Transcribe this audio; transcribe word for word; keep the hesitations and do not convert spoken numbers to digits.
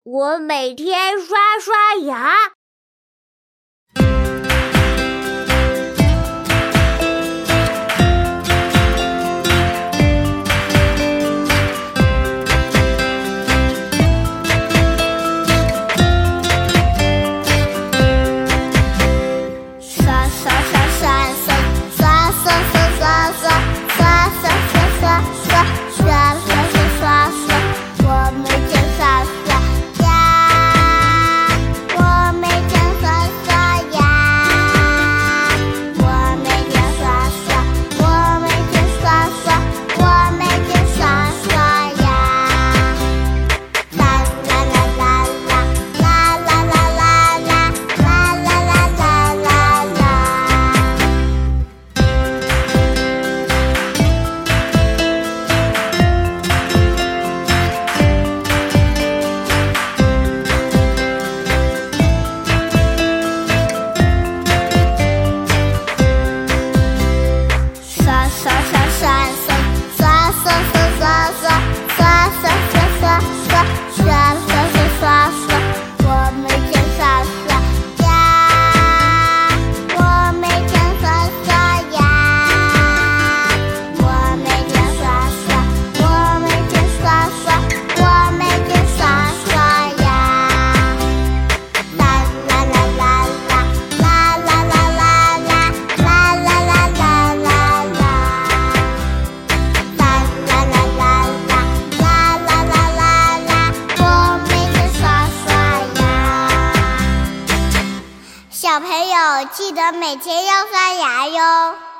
我每天刷刷牙。 刷刷刷刷刷刷刷刷刷刷刷刷刷刷刷刷刷刷刷，我每天刷刷牙，我每天刷刷牙，我每天刷刷，我每天刷刷，我每天刷刷牙，啦啦啦啦啦啦啦啦啦啦啦啦啦啦啦。刷刷刷刷刷刷刷刷刷刷刷刷刷刷刷刷刷刷刷，我每天刷刷牙，我每天刷刷牙，我每天刷刷，我每天刷刷，我每天刷刷牙，啦啦啦啦啦啦啦啦啦啦啦啦啦啦啦。啦啦啦啦啦啦啦啦啦啦啦，我每天刷刷牙。小朋友记得每天要刷牙哟。